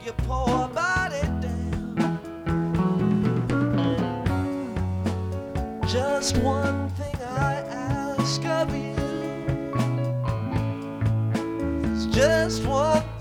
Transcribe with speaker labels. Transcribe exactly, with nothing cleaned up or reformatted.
Speaker 1: your poor body down. Just one thing I ask of you, it's just one